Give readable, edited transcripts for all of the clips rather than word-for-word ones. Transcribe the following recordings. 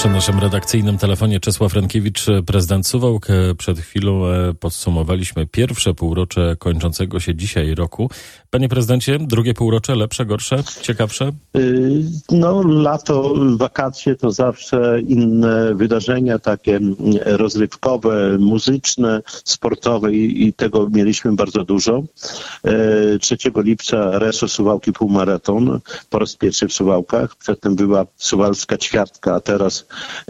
Przy naszym redakcyjnym telefonie Czesław Rękiewicz, prezydent Suwałk. Przed chwilą podsumowaliśmy pierwsze półrocze kończącego się dzisiaj roku. Panie prezydencie, drugie półrocze lepsze, gorsze, ciekawsze? Lato, wakacje to zawsze inne wydarzenia, takie rozrywkowe, muzyczne, sportowe i tego mieliśmy bardzo dużo. 3 lipca Reso Suwałki półmaraton, po raz pierwszy w Suwałkach. Przedtem była suwalska ćwiartka, a teraz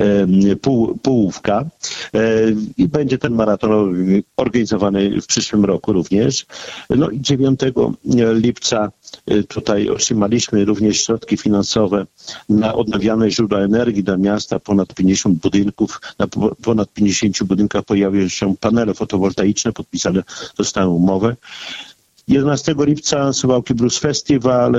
połówka. I będzie ten maraton organizowany w przyszłym roku również. I 9 lipca tutaj otrzymaliśmy również środki finansowe na odnawialne źródła energii dla miasta. Ponad 50 budynków, na ponad 50 budynkach pojawiły się panele fotowoltaiczne, podpisane zostały umowy. 11 lipca Suwałki Blues Festival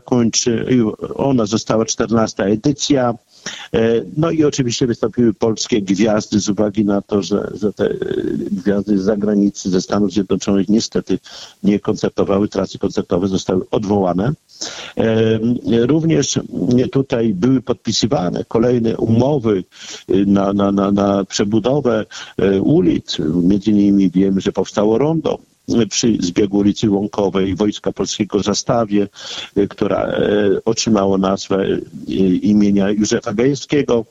ona została 14. edycja. I oczywiście wystąpiły polskie gwiazdy z uwagi na to, że te gwiazdy z zagranicy, ze Stanów Zjednoczonych niestety nie koncertowały, trasy koncertowe zostały odwołane. Również tutaj były podpisywane kolejne umowy na przebudowę ulic. Między innymi wiemy, że powstało rondo przy zbiegu ulicy Łąkowej Wojska Polskiego Zastawie, która otrzymało nazwę imienia Józefa Gajewskiego.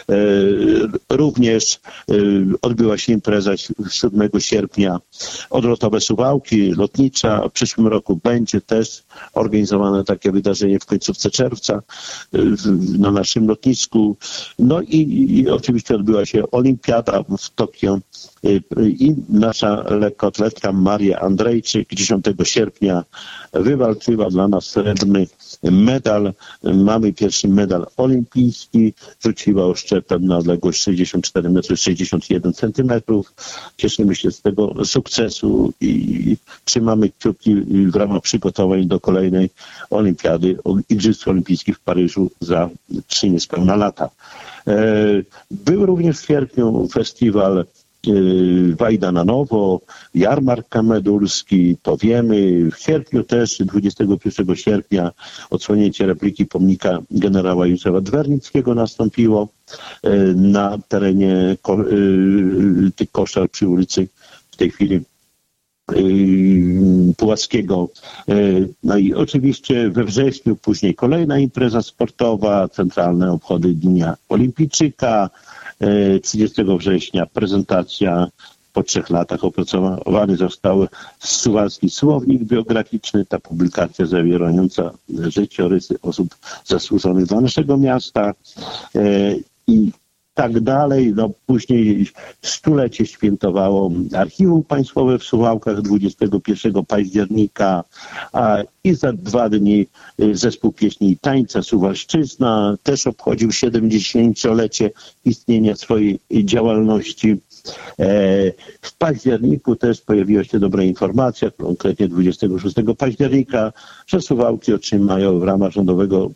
Również odbyła się impreza 7 sierpnia Odlotowe Suwałki, lotnicza. W przyszłym roku będzie też organizowane takie wydarzenie w końcówce czerwca na naszym lotnisku. I oczywiście odbyła się olimpiada w Tokio i nasza lekkoatletka Maria Andrejczyk 10 sierpnia wywalczyła dla nas srebrny medal. Mamy pierwszy medal olimpijski. Rzuciła oszczepem na odległość 64 m 61 cm. Cieszymy się z tego sukcesu i trzymamy kciuki w ramach przygotowań do kolejnej olimpiady, Igrzysk Olimpijskich w Paryżu za 3 niespełna lata. Był również w sierpniu festiwal Wajda na Nowo, jarmark kamedulski, to wiemy. W sierpniu też, 21 sierpnia, odsłonięcie repliki pomnika generała Józefa Dwernickiego nastąpiło na terenie tych koszar przy ulicy w tej chwili Puławskiego. I oczywiście we wrześniu później kolejna impreza sportowa, centralne obchody Dnia Olimpijczyka. 30 września prezentacja. Po 3 latach opracowany został suwalski słownik biograficzny, ta publikacja zawierająca życiorysy osób zasłużonych dla naszego miasta i tak dalej. Później 100-lecie świętowało Archiwum Państwowe w Suwałkach 21 października, i za 2 dni Zespół Pieśni i Tańca Suwalszczyzna też obchodził 70-lecie istnienia swojej działalności. W październiku też pojawiła się dobra informacja, konkretnie 26 października, że Suwałki otrzymają w ramach rządowego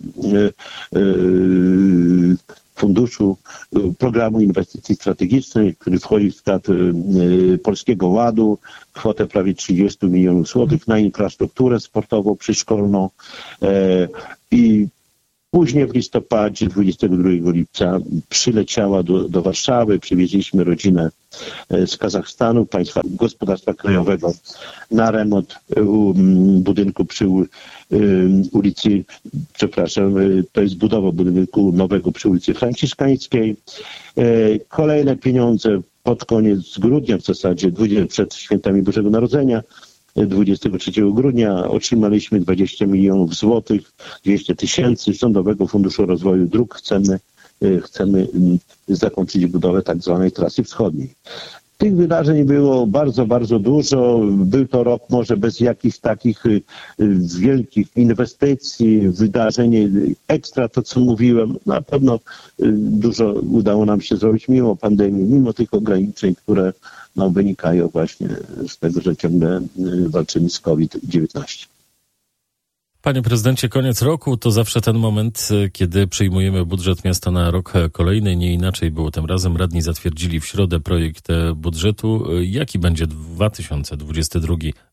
funduszu programu inwestycji strategicznej, który wchodzi w skład Polskiego Ładu, kwotę prawie 30 milionów złotych na infrastrukturę sportową przyszkolną. I później w listopadzie, 22 lipca przyleciała do Warszawy, przywieźliśmy rodzinę z Kazachstanu, Państwa Gospodarstwa Krajowego na remont budynku przy ulicy, to jest budowa budynku nowego przy ulicy Franciszkańskiej. Kolejne pieniądze pod koniec grudnia, w zasadzie przed świętami Bożego Narodzenia, 23 grudnia otrzymaliśmy 20 milionów złotych, 200 000 z Rządowego Funduszu Rozwoju Dróg. Chcemy zakończyć budowę tak zwanej trasy wschodniej. Tych wydarzeń było bardzo, bardzo dużo. Był to rok może bez jakichś takich wielkich inwestycji, wydarzeń ekstra, to co mówiłem. Na pewno dużo udało nam się zrobić mimo pandemii, mimo tych ograniczeń, które wynikają właśnie z tego, że ciągle walczymy z COVID-19. Panie prezydencie, koniec roku to zawsze ten moment, kiedy przyjmujemy budżet miasta na rok kolejny. Nie inaczej było tym razem. Radni zatwierdzili w środę projekt budżetu. Jaki będzie 2022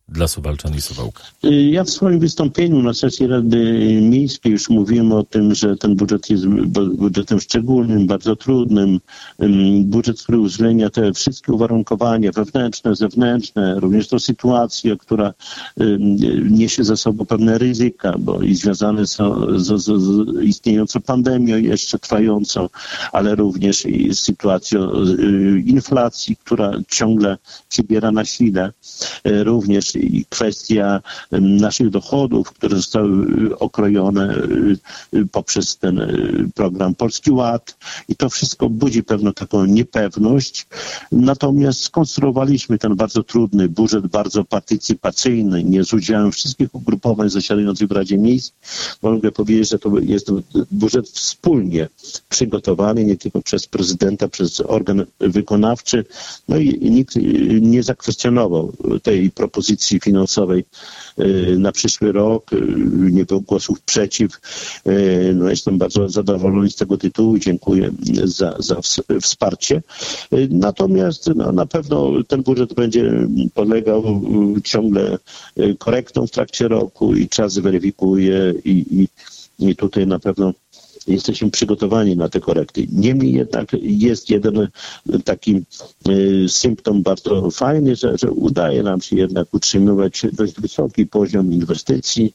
dla Suwałczan i Suwałka? Ja w swoim wystąpieniu na sesji Rady Miejskiej już mówiłem o tym, że ten budżet jest budżetem szczególnym, bardzo trudnym. Budżet, który uwzględnia te wszystkie uwarunkowania wewnętrzne, zewnętrzne, również to sytuację, która niesie ze sobą pewne ryzyka, bo i związane są z istniejącą pandemią jeszcze trwającą, ale również i z sytuacją inflacji, która ciągle przybiera na sile. Również i kwestia naszych dochodów, które zostały okrojone poprzez ten program Polski Ład i to wszystko budzi pewną taką niepewność. Natomiast skonstruowaliśmy ten bardzo trudny budżet, bardzo partycypacyjny, nie z udziałem wszystkich ugrupowań zasiadających w Radzie Miejskiej, bo mogę powiedzieć, że to jest budżet wspólnie przygotowany, nie tylko przez prezydenta, przez organ wykonawczy, no i nikt nie zakwestionował tej propozycji finansowej na przyszły rok. Nie było głosów przeciw. No, jestem bardzo zadowolony z tego tytułu i dziękuję za wsparcie. Natomiast na pewno ten budżet będzie podlegał ciągle korektom w trakcie roku i czas zweryfikuje i tutaj na pewno jesteśmy przygotowani na te korekty. Niemniej jednak jest jeden taki symptom bardzo fajny, że udaje nam się jednak utrzymywać dość wysoki poziom inwestycji,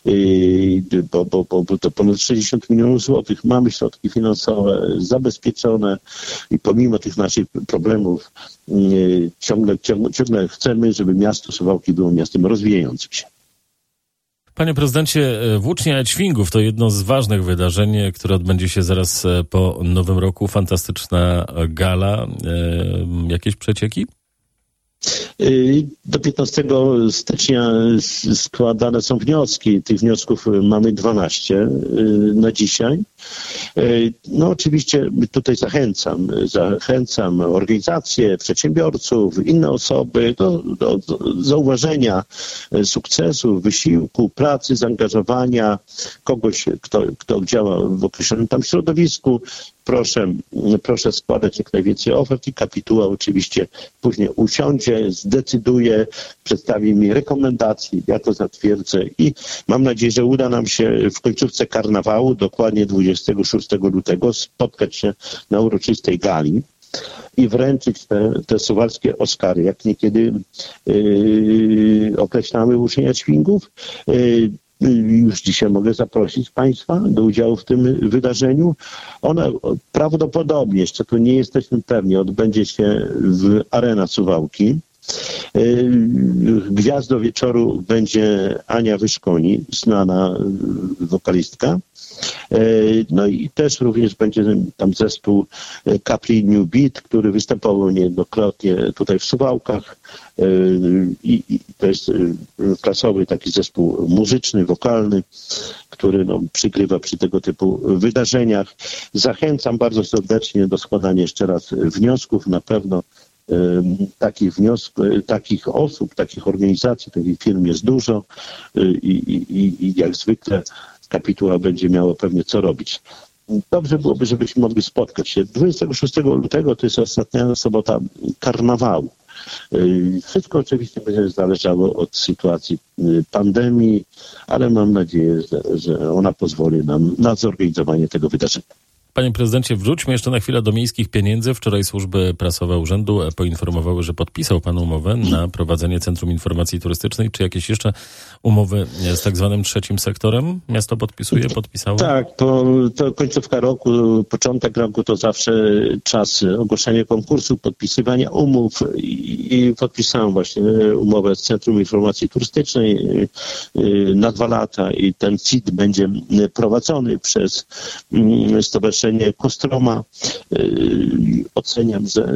bo to ponad 60 milionów złotych. Mamy środki finansowe zabezpieczone i pomimo tych naszych problemów ciągle chcemy, żeby miasto Suwałki było miastem rozwijającym się. Panie prezydencie, Włócznia Ćwingów to jedno z ważnych wydarzeń, które odbędzie się zaraz po Nowym Roku. Fantastyczna gala. Jakieś przecieki? Do 15 stycznia składane są wnioski. Tych wniosków mamy 12 na dzisiaj. No oczywiście tutaj zachęcam organizacje, przedsiębiorców, inne osoby do zauważenia sukcesów, wysiłku, pracy, zaangażowania kogoś, kto działa w określonym tam środowisku. Proszę składać jak najwięcej ofert i kapituła oczywiście później usiądzie, zdecyduje, przedstawi mi rekomendacje, ja to zatwierdzę i mam nadzieję, że uda nam się w końcówce karnawału, dokładnie 26 lutego, spotkać się na uroczystej gali i wręczyć te suwalskie Oscary, jak niekiedy określamy Włócznia Ćwingów. Już dzisiaj mogę zaprosić Państwa do udziału w tym wydarzeniu. Ono prawdopodobnie, jeszcze tu nie jesteśmy pewni, odbędzie się w Arena Suwałki. Gwiazdą wieczoru będzie Ania Wyszkoni, znana wokalistka. No i też również będzie tam zespół Capri New Beat, który występował niejednokrotnie tutaj w Suwałkach. I to jest klasowy taki zespół muzyczny, wokalny, który przygrywa przy tego typu wydarzeniach. Zachęcam bardzo serdecznie do składania jeszcze raz wniosków. Na pewno takich osób, takich organizacji, takich firm jest dużo i jak zwykle kapituła będzie miała pewnie co robić. Dobrze byłoby, żebyśmy mogli spotkać się. 26 lutego to jest ostatnia sobota karnawału. Wszystko oczywiście będzie zależało od sytuacji pandemii, ale mam nadzieję, że ona pozwoli nam na zorganizowanie tego wydarzenia. Panie prezydencie, wróćmy jeszcze na chwilę do miejskich pieniędzy. Wczoraj służby prasowe urzędu poinformowały, że podpisał pan umowę na prowadzenie Centrum Informacji Turystycznej. Czy jakieś jeszcze umowy z tak zwanym trzecim sektorem miasto podpisało? Tak, to końcówka roku, początek roku to zawsze czas ogłoszenia konkursu, podpisywania umów i podpisałem właśnie umowę z Centrum Informacji Turystycznej na 2 lata i ten CIT będzie prowadzony przez Stowarzyszenie Kostroma. Oceniam, że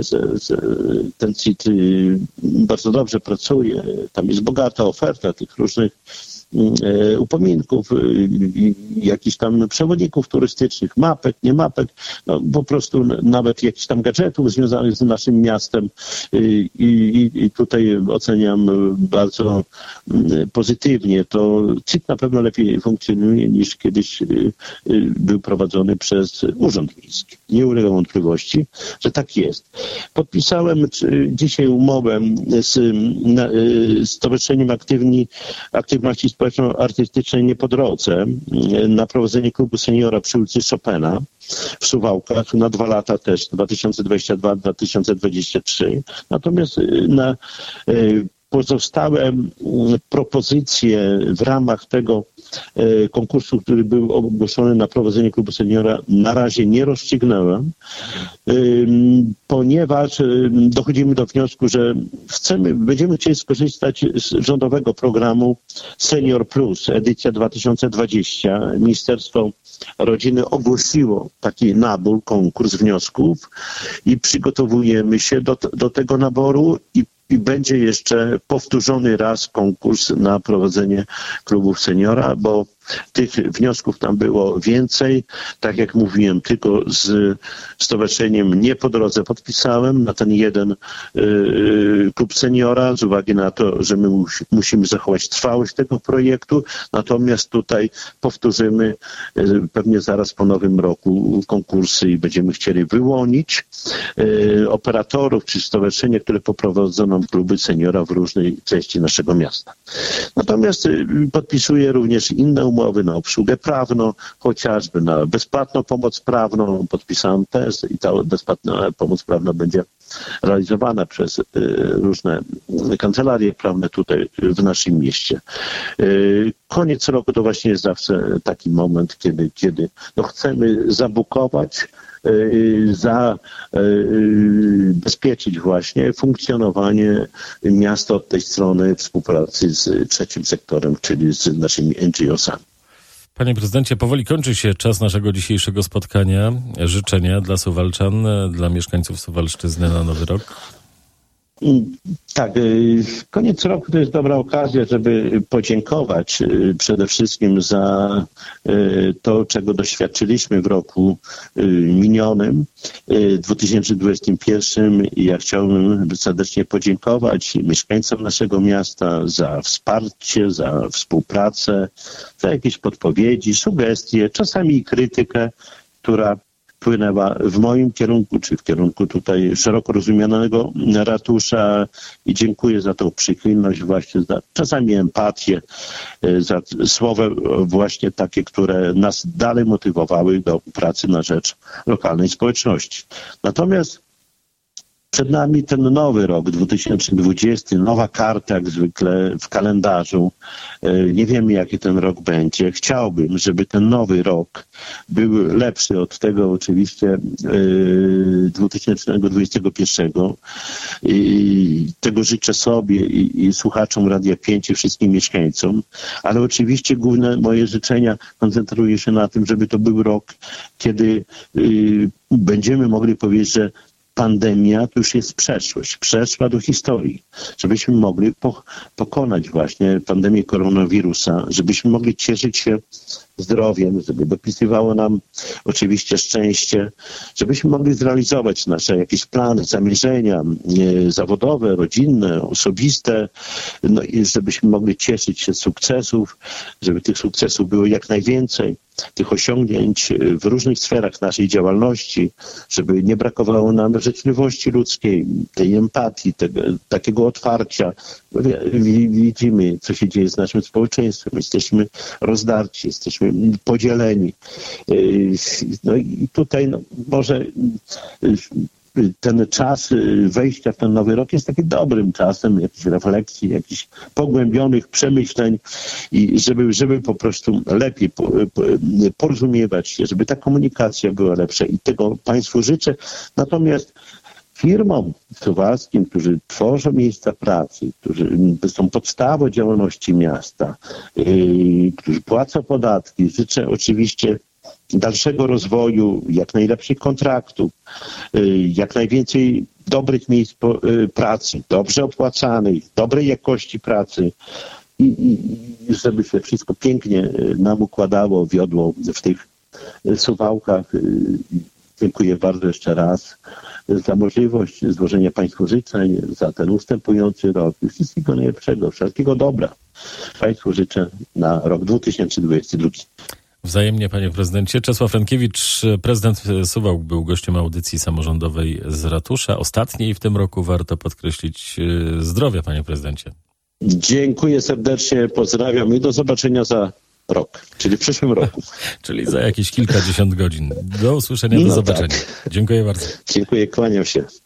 ten CIT bardzo dobrze pracuje. Tam jest bogata oferta tych różnych upominków, jakichś tam przewodników turystycznych, mapek, nie mapek, no po prostu nawet jakichś tam gadżetów związanych z naszym miastem i tutaj oceniam bardzo pozytywnie. To CIT na pewno lepiej funkcjonuje niż kiedyś był prowadzony przez Urząd Miejski. Nie ulega wątpliwości, że tak jest. Podpisałem dzisiaj umowę z Stowarzyszeniem Aktywności Społeczno-Artystycznej Nie po drodze na prowadzenie klubu seniora przy ulicy Chopina w Suwałkach na 2 lata też, 2022-2023. Natomiast na pozostałe propozycje w ramach tego konkursu, który był ogłoszony na prowadzenie klubu seniora, na razie nie rozstrzygnąłem, ponieważ dochodzimy do wniosku, że będziemy chcieli skorzystać z rządowego programu Senior Plus, edycja 2020. Ministerstwo Rodziny ogłosiło taki nabór, konkurs wniosków i przygotowujemy się do tego naboru i będzie jeszcze powtórzony raz konkurs na prowadzenie klubów seniora, bo tych wniosków tam było więcej. Tak jak mówiłem, tylko z Stowarzyszeniem Nie po drodze podpisałem na ten jeden klub seniora z uwagi na to, że my musimy zachować trwałość tego projektu. Natomiast tutaj powtórzymy pewnie zaraz po nowym roku konkursy i będziemy chcieli wyłonić operatorów czy stowarzyszenia, które poprowadzą nam kluby seniora w różnej części naszego miasta. Natomiast podpisuję również inne umowy na obsługę prawną, chociażby na bezpłatną pomoc prawną. Podpisałem też i ta bezpłatna pomoc prawna będzie realizowana przez różne kancelarie prawne tutaj w naszym mieście. Koniec roku to właśnie jest zawsze taki moment, kiedy chcemy zabukować, zabezpieczyć właśnie funkcjonowanie miasta od tej strony współpracy z trzecim sektorem, czyli z naszymi NGO-sami. Panie prezydencie, powoli kończy się czas naszego dzisiejszego spotkania. Życzenia dla Suwalczan, dla mieszkańców Suwalszczyzny na Nowy Rok. Tak, koniec roku to jest dobra okazja, żeby podziękować przede wszystkim za to, czego doświadczyliśmy w roku minionym, 2021. I ja chciałbym serdecznie podziękować mieszkańcom naszego miasta za wsparcie, za współpracę, za jakieś podpowiedzi, sugestie, czasami krytykę, która wpłynęła w moim kierunku, czy w kierunku tutaj szeroko rozumianego ratusza i dziękuję za tą przychylność, właśnie za czasami empatię, za słowa właśnie takie, które nas dalej motywowały do pracy na rzecz lokalnej społeczności. Natomiast przed nami ten nowy rok 2020, nowa karta jak zwykle w kalendarzu. Nie wiemy, jaki ten rok będzie. Chciałbym, żeby ten nowy rok był lepszy od tego oczywiście 2021. I tego życzę sobie i słuchaczom Radia 5 i wszystkim mieszkańcom. Ale oczywiście główne moje życzenia koncentruję się na tym, żeby to był rok, kiedy będziemy mogli powiedzieć, że pandemia to już jest przeszłość, przeszła do historii, żebyśmy mogli pokonać właśnie pandemię koronawirusa, żebyśmy mogli cieszyć się zdrowiem, żeby dopisywało nam oczywiście szczęście, żebyśmy mogli zrealizować nasze jakieś plany, zamierzenia zawodowe, rodzinne, osobiste, no i żebyśmy mogli cieszyć się z sukcesów, żeby tych sukcesów było jak najwięcej, tych osiągnięć w różnych sferach naszej działalności, żeby nie brakowało nam życzliwości ludzkiej, tej empatii, takiego otwarcia. Widzimy, co się dzieje z naszym społeczeństwem. Jesteśmy rozdarci, jesteśmy podzieleni. No i tutaj może ten czas wejścia w ten nowy rok jest takim dobrym czasem jakichś refleksji, jakichś pogłębionych przemyśleń i żeby po prostu lepiej porozumiewać się, żeby ta komunikacja była lepsza i tego Państwu życzę. Natomiast firmom suwalskim, którzy tworzą miejsca pracy, którzy są podstawą działalności miasta, którzy płacą podatki, życzę oczywiście dalszego rozwoju, jak najlepszych kontraktów, jak najwięcej dobrych miejsc pracy, dobrze opłacanych, dobrej jakości pracy. i żeby się wszystko pięknie nam układało, wiodło w tych Suwałkach. Dziękuję bardzo jeszcze raz za możliwość złożenia Państwu życzeń, za ten ustępujący rok i wszystkiego najlepszego, wszelkiego dobra Państwu życzę na rok 2022. Wzajemnie, panie prezydencie. Czesław Frankiewicz, prezydent Suwałk, był gościem audycji samorządowej z ratusza. Ostatniej w tym roku, warto podkreślić. Zdrowia, panie prezydencie. Dziękuję serdecznie, pozdrawiam i do zobaczenia za rok, czyli w przyszłym roku. Czyli za jakieś kilkadziesiąt godzin. Do usłyszenia, do zobaczenia. Tak. Dziękuję bardzo. Dziękuję, kłaniam się.